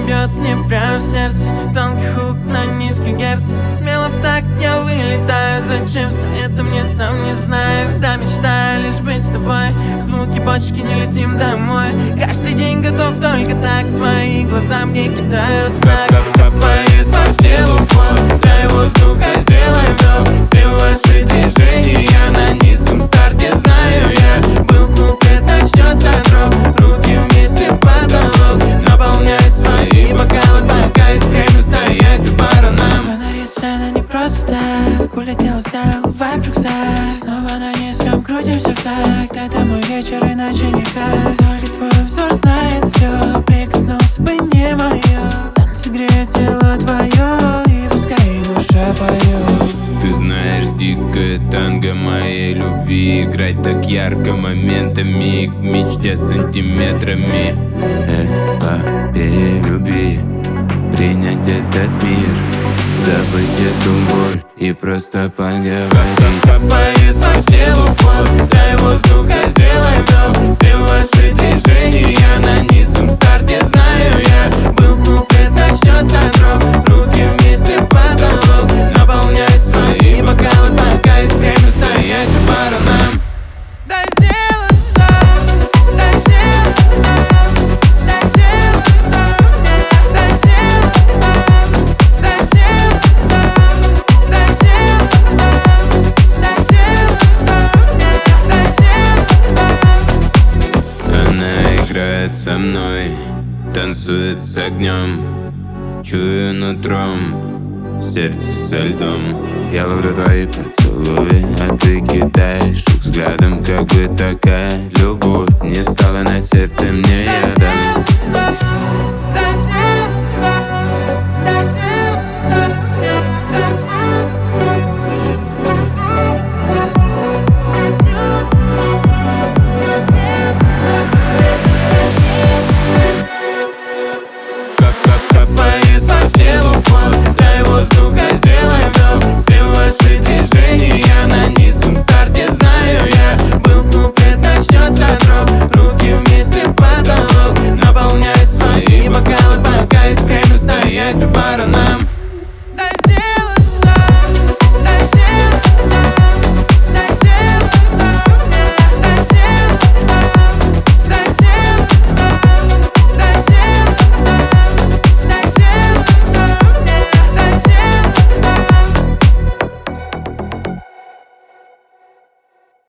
бьет мне прямо в сердце. Тонкий хук на низкий герц. Смело в такт я вылетаю. Зачем все это мне сам не знаю. Да, мечтаю лишь быть с тобой. Звуки бочки, не летим домой. Каждый день готов только так. Твои глаза мне кидают знак. Капает по телу пот. Дай воздуха, сделай вдох. Все ваши движения на низком старте знаю я. Был куплет, начнется дроп. Руки вместе в потолок. Наполняй свои бокалы, пока есть время стоять у бара нам. Фонари сцена не просто так. Улетел в зал, вайб рюкзак. Снова на низком крутимся в такт. Это мой вечер, иначе никак. Только твой взор знает все. Прикоснулся бы не мое. Танцы греют тело твое. И пускай душа поет. Ты знаешь, дикое танго моей любви. Играть так ярко моментами, к мечте сантиметрами. Эпопея любви. Принять этот мир, забыть эту боль и просто поговорить. Капает по телу пот. Дай воздуха, сделай вдох. Все ваши движения на низком старте знаю я. Был куплет, начнется дроп. Руки вместе в потолок. Наполняй свои бокалы, пока есть время стоять у бара нам. Дай сделать нам, дай сделать нам, дай сделать нам, дай сделать нам, дай сделать нам, дай сделать нам, дай сделать нам, дай сделать нам. Она играет со мной, танцует с огнем. Чую нутром, сердце со льдом. Я ловлю твои поцелуи, а ты кидаешь их взглядом. Как бы такая любовь не стала на сердце мне ядом.